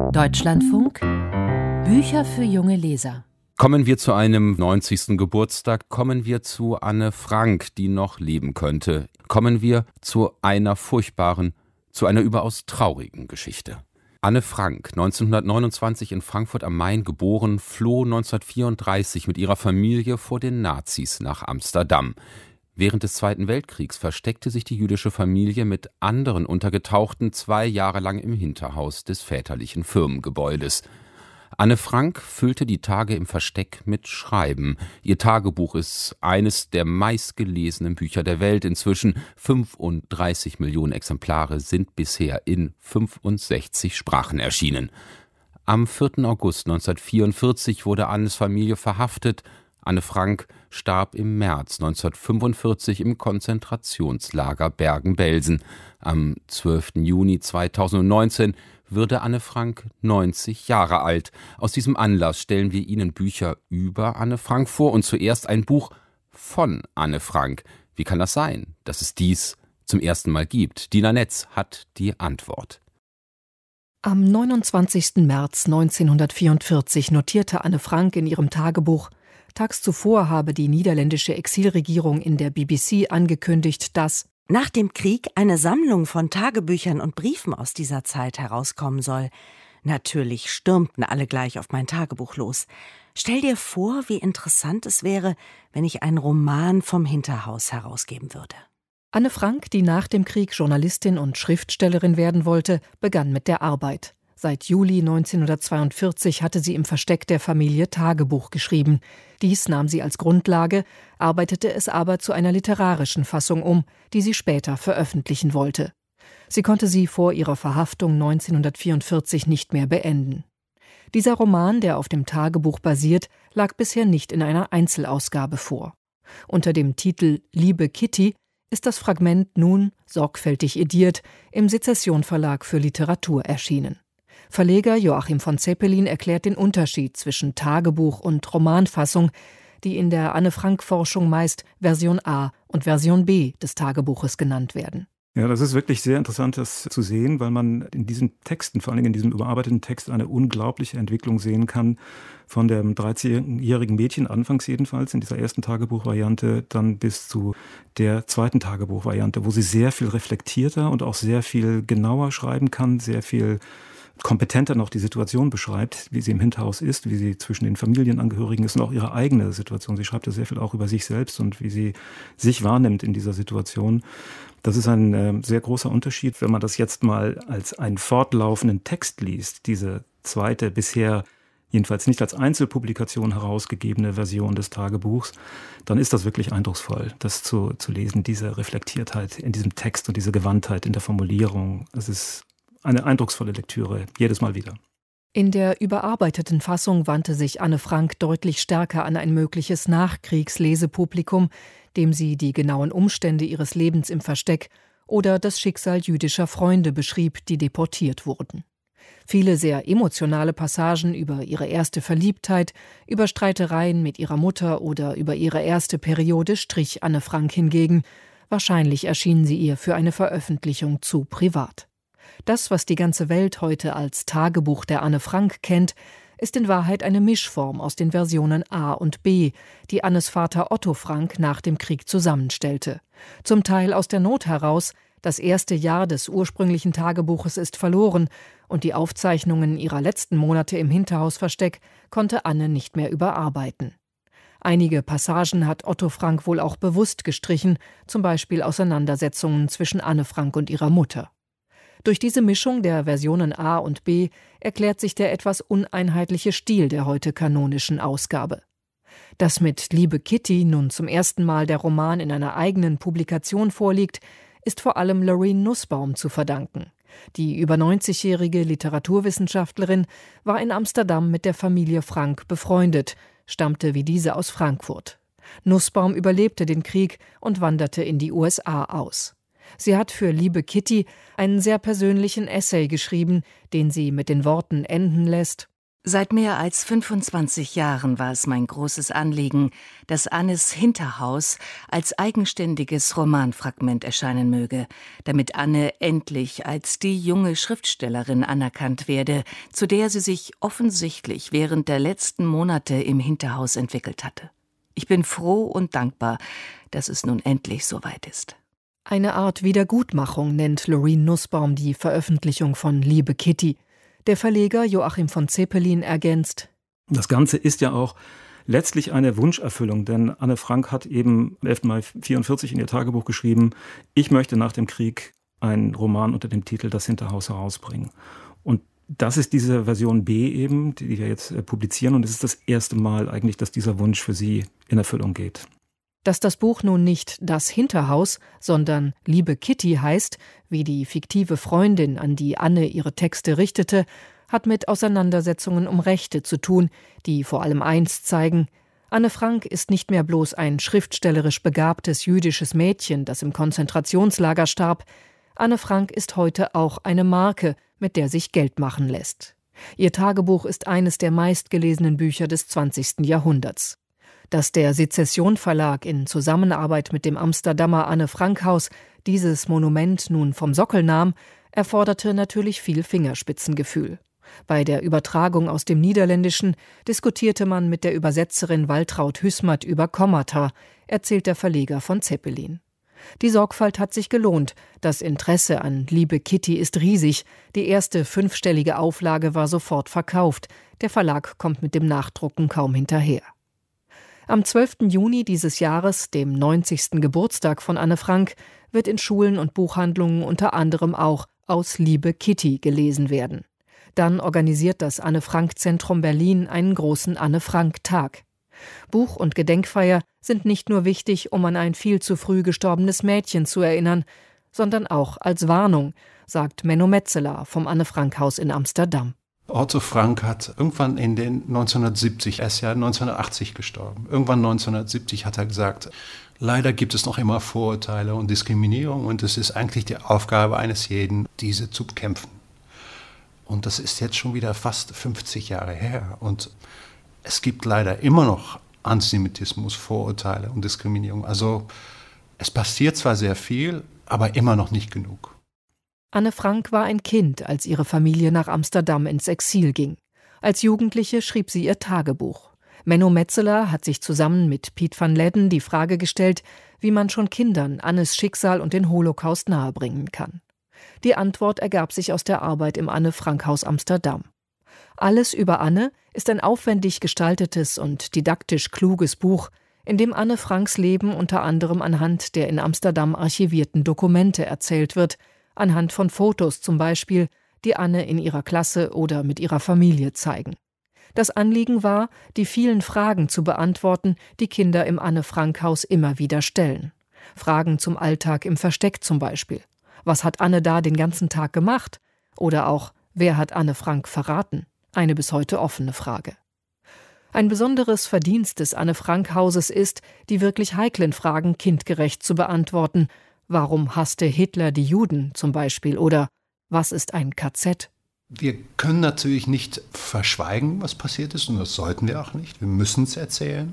Deutschlandfunk Bücher für junge Leser. Kommen wir zu einem 90. Geburtstag, kommen wir zu Anne Frank, die noch leben könnte. Kommen wir zu einer furchtbaren, zu einer überaus traurigen Geschichte. Anne Frank, 1929 in Frankfurt am Main geboren, floh 1934 mit ihrer Familie vor den Nazis nach Amsterdam. Während des Zweiten Weltkriegs versteckte sich die jüdische Familie mit anderen Untergetauchten 2 Jahre lang im Hinterhaus des väterlichen Firmengebäudes. Anne Frank füllte die Tage im Versteck mit Schreiben. Ihr Tagebuch ist eines der meistgelesenen Bücher der Welt. Inzwischen 35 Millionen Exemplare sind bisher in 65 Sprachen erschienen. Am 4. August 1944 wurde Annes Familie verhaftet. Anne Frank starb im März 1945 im Konzentrationslager Bergen-Belsen. Am 12. Juni 2019 würde Anne Frank 90 Jahre alt. Aus diesem Anlass stellen wir Ihnen Bücher über Anne Frank vor und zuerst ein Buch von Anne Frank. Wie kann das sein, dass es dies zum ersten Mal gibt? Dina Netz hat die Antwort. Am 29. März 1944 notierte Anne Frank in ihrem Tagebuch: Tags zuvor habe die niederländische Exilregierung in der BBC angekündigt, dass nach dem Krieg eine Sammlung von Tagebüchern und Briefen aus dieser Zeit herauskommen soll. Natürlich stürmten alle gleich auf mein Tagebuch los. Stell dir vor, wie interessant es wäre, wenn ich einen Roman vom Hinterhaus herausgeben würde. Anne Frank, die nach dem Krieg Journalistin und Schriftstellerin werden wollte, begann mit der Arbeit. Seit Juli 1942 hatte sie im Versteck der Familie Tagebuch geschrieben. Dies nahm sie als Grundlage, arbeitete es aber zu einer literarischen Fassung um, die sie später veröffentlichen wollte. Sie konnte sie vor ihrer Verhaftung 1944 nicht mehr beenden. Dieser Roman, der auf dem Tagebuch basiert, lag bisher nicht in einer Einzelausgabe vor. Unter dem Titel »Liebe Kitty« ist das Fragment nun, sorgfältig ediert, im Sezession Verlag für Literatur erschienen. Verleger Joachim von Zeppelin erklärt den Unterschied zwischen Tagebuch und Romanfassung, die in der Anne-Frank-Forschung meist Version A und Version B des Tagebuches genannt werden. Ja, das ist wirklich sehr interessant, das zu sehen, weil man in diesen Texten, vor allem in diesem überarbeiteten Text, eine unglaubliche Entwicklung sehen kann. Von dem 13-jährigen Mädchen, anfangs jedenfalls, in dieser ersten Tagebuchvariante, dann bis zu der zweiten Tagebuchvariante, wo sie sehr viel reflektierter und auch sehr viel genauer schreiben kann, sehr viel kompetenter noch die Situation beschreibt, wie sie im Hinterhaus ist, wie sie zwischen den Familienangehörigen ist und auch ihre eigene Situation. Sie schreibt ja sehr viel auch über sich selbst und wie sie sich wahrnimmt in dieser Situation. Das ist ein sehr großer Unterschied, wenn man das jetzt mal als einen fortlaufenden Text liest, diese zweite, bisher jedenfalls nicht als Einzelpublikation herausgegebene Version des Tagebuchs, dann ist das wirklich eindrucksvoll, das zu lesen, diese Reflektiertheit in diesem Text und diese Gewandtheit in der Formulierung. Es ist eine eindrucksvolle Lektüre, jedes Mal wieder. In der überarbeiteten Fassung wandte sich Anne Frank deutlich stärker an ein mögliches Nachkriegslesepublikum, dem sie die genauen Umstände ihres Lebens im Versteck oder das Schicksal jüdischer Freunde beschrieb, die deportiert wurden. Viele sehr emotionale Passagen über ihre erste Verliebtheit, über Streitereien mit ihrer Mutter oder über ihre erste Periode strich Anne Frank hingegen. Wahrscheinlich erschienen sie ihr für eine Veröffentlichung zu privat. Das, was die ganze Welt heute als Tagebuch der Anne Frank kennt, ist in Wahrheit eine Mischform aus den Versionen A und B, die Annes Vater Otto Frank nach dem Krieg zusammenstellte. Zum Teil aus der Not heraus, das erste Jahr des ursprünglichen Tagebuches ist verloren und die Aufzeichnungen ihrer letzten Monate im Hinterhausversteck konnte Anne nicht mehr überarbeiten. Einige Passagen hat Otto Frank wohl auch bewusst gestrichen, zum Beispiel Auseinandersetzungen zwischen Anne Frank und ihrer Mutter. Durch diese Mischung der Versionen A und B erklärt sich der etwas uneinheitliche Stil der heute kanonischen Ausgabe. Dass mit Liebe Kitty nun zum ersten Mal der Roman in einer eigenen Publikation vorliegt, ist vor allem Loreen Nussbaum zu verdanken. Die über 90-jährige Literaturwissenschaftlerin war in Amsterdam mit der Familie Frank befreundet, stammte wie diese aus Frankfurt. Nussbaum überlebte den Krieg und wanderte in die USA aus. Sie hat für Liebe Kitty einen sehr persönlichen Essay geschrieben, den sie mit den Worten enden lässt: Seit mehr als 25 Jahren war es mein großes Anliegen, dass Annes Hinterhaus als eigenständiges Romanfragment erscheinen möge, damit Anne endlich als die junge Schriftstellerin anerkannt werde, zu der sie sich offensichtlich während der letzten Monate im Hinterhaus entwickelt hatte. Ich bin froh und dankbar, dass es nun endlich soweit ist. Eine Art Wiedergutmachung nennt Loreen Nussbaum die Veröffentlichung von Liebe Kitty. Der Verleger Joachim von Zeppelin ergänzt: Das Ganze ist ja auch letztlich eine Wunscherfüllung, denn Anne Frank hat eben am 11. Mai 1944 in ihr Tagebuch geschrieben, ich möchte nach dem Krieg einen Roman unter dem Titel Das Hinterhaus herausbringen. Und das ist diese Version B eben, die wir jetzt publizieren, und es ist das erste Mal eigentlich, dass dieser Wunsch für sie in Erfüllung geht. Dass das Buch nun nicht Das Hinterhaus, sondern Liebe Kitty heißt, wie die fiktive Freundin, an die Anne ihre Texte richtete, hat mit Auseinandersetzungen um Rechte zu tun, die vor allem eins zeigen: Anne Frank ist nicht mehr bloß ein schriftstellerisch begabtes jüdisches Mädchen, das im Konzentrationslager starb. Anne Frank ist heute auch eine Marke, mit der sich Geld machen lässt. Ihr Tagebuch ist eines der meistgelesenen Bücher des 20. Jahrhunderts. Dass der Sezession Verlag in Zusammenarbeit mit dem Amsterdamer Anne-Frank-Haus dieses Monument nun vom Sockel nahm, erforderte natürlich viel Fingerspitzengefühl. Bei der Übertragung aus dem Niederländischen diskutierte man mit der Übersetzerin Waltraud Hüsmert über Kommata, erzählt der Verleger von Zeppelin. Die Sorgfalt hat sich gelohnt, das Interesse an Liebe Kitty ist riesig, die erste 5-stellige Auflage war sofort verkauft, der Verlag kommt mit dem Nachdrucken kaum hinterher. Am 12. Juni dieses Jahres, dem 90. Geburtstag von Anne Frank, wird in Schulen und Buchhandlungen unter anderem auch Aus Liebe Kitty gelesen werden. Dann organisiert das Anne-Frank-Zentrum Berlin einen großen Anne-Frank-Tag. Buch- und Gedenkfeier sind nicht nur wichtig, um an ein viel zu früh gestorbenes Mädchen zu erinnern, sondern auch als Warnung, sagt Menno Metzeler vom Anne-Frank-Haus in Amsterdam. Otto Frank hat irgendwann in den 1970, er ist ja 1980 gestorben, irgendwann 1970 hat er gesagt, leider gibt es noch immer Vorurteile und Diskriminierung und es ist eigentlich die Aufgabe eines jeden, diese zu bekämpfen. Und das ist jetzt schon wieder fast 50 Jahre her und es gibt leider immer noch Antisemitismus, Vorurteile und Diskriminierung. Also es passiert zwar sehr viel, aber immer noch nicht genug. Anne Frank war ein Kind, als ihre Familie nach Amsterdam ins Exil ging. Als Jugendliche schrieb sie ihr Tagebuch. Menno Metzeler hat sich zusammen mit Piet van Ledden die Frage gestellt, wie man schon Kindern Annes Schicksal und den Holocaust nahebringen kann. Die Antwort ergab sich aus der Arbeit im Anne-Frank-Haus Amsterdam. Alles über Anne ist ein aufwendig gestaltetes und didaktisch kluges Buch, in dem Anne Franks Leben unter anderem anhand der in Amsterdam archivierten Dokumente erzählt wird, anhand von Fotos zum Beispiel, die Anne in ihrer Klasse oder mit ihrer Familie zeigen. Das Anliegen war, die vielen Fragen zu beantworten, die Kinder im Anne-Frank-Haus immer wieder stellen. Fragen zum Alltag im Versteck zum Beispiel. Was hat Anne da den ganzen Tag gemacht? Oder auch, wer hat Anne Frank verraten? Eine bis heute offene Frage. Ein besonderes Verdienst des Anne-Frank-Hauses ist, die wirklich heiklen Fragen kindgerecht zu beantworten. Warum hasste Hitler die Juden zum Beispiel? Oder was ist ein KZ? Wir können natürlich nicht verschweigen, was passiert ist, und das sollten wir auch nicht. Wir müssen es erzählen.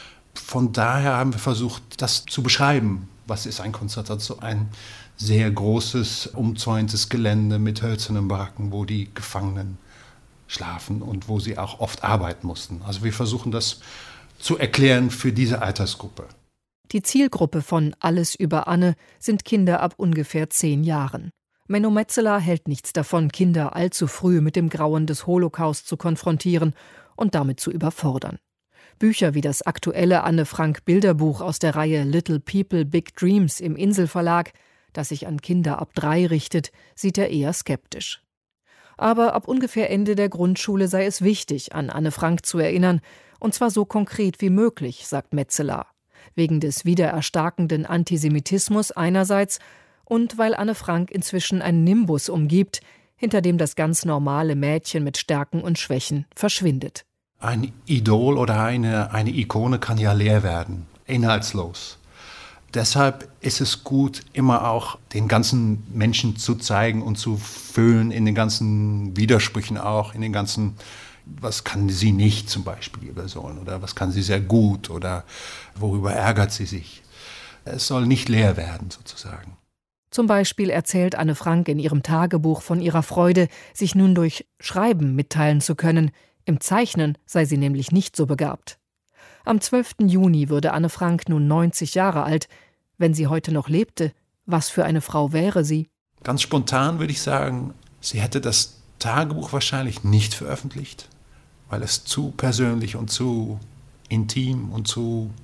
Von daher haben wir versucht, das zu beschreiben. Was ist ein Konzentration? Ein sehr großes, umzäuntes Gelände mit hölzernen Baracken, wo die Gefangenen schlafen und wo sie auch oft arbeiten mussten. Also wir versuchen das zu erklären für diese Altersgruppe. Die Zielgruppe von Alles über Anne sind Kinder ab ungefähr 10 Jahren. Menno Metzeler hält nichts davon, Kinder allzu früh mit dem Grauen des Holocaust zu konfrontieren und damit zu überfordern. Bücher wie das aktuelle Anne-Frank-Bilderbuch aus der Reihe Little People, Big Dreams im Insel-Verlag, das sich an Kinder ab 3 richtet, sieht er eher skeptisch. Aber ab ungefähr Ende der Grundschule sei es wichtig, an Anne Frank zu erinnern, und zwar so konkret wie möglich, sagt Metzeler. Wegen des wiedererstarkenden Antisemitismus einerseits und weil Anne Frank inzwischen einen Nimbus umgibt, hinter dem das ganz normale Mädchen mit Stärken und Schwächen verschwindet. Ein Idol oder eine Ikone kann ja leer werden, inhaltslos. Deshalb ist es gut, immer auch den ganzen Menschen zu zeigen und zu füllen, in den ganzen Widersprüchen auch, in den ganzen Was kann sie nicht zum Beispiel, die Person, oder was kann sie sehr gut oder worüber ärgert sie sich. Es soll nicht leer werden sozusagen. Zum Beispiel erzählt Anne Frank in ihrem Tagebuch von ihrer Freude, sich nun durch Schreiben mitteilen zu können. Im Zeichnen sei sie nämlich nicht so begabt. Am 12. Juni würde Anne Frank nun 90 Jahre alt. Wenn sie heute noch lebte, was für eine Frau wäre sie? Ganz spontan würde ich sagen, sie hätte das Tagebuch wahrscheinlich nicht veröffentlicht, weil es zu persönlich und zu intim und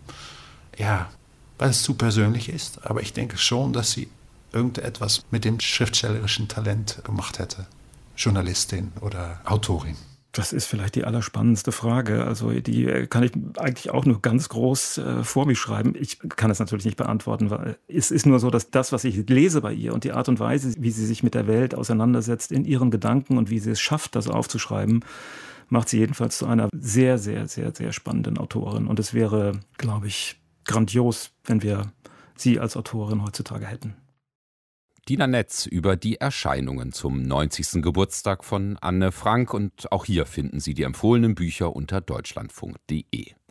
weil es zu persönlich ist. Aber ich denke schon, dass sie irgendetwas mit dem schriftstellerischen Talent gemacht hätte. Journalistin oder Autorin. Das ist vielleicht die allerspannendste Frage. Also die kann ich eigentlich auch nur ganz groß vor mich schreiben. Ich kann es natürlich nicht beantworten, weil es ist nur so, dass das, was ich lese bei ihr und die Art und Weise, wie sie sich mit der Welt auseinandersetzt in ihren Gedanken und wie sie es schafft, das aufzuschreiben, macht sie jedenfalls zu einer sehr, sehr, sehr, sehr spannenden Autorin. Und es wäre, glaube ich, grandios, wenn wir sie als Autorin heutzutage hätten. Dina Netz über die Erscheinungen zum 90. Geburtstag von Anne Frank. Und auch hier finden Sie die empfohlenen Bücher unter deutschlandfunk.de.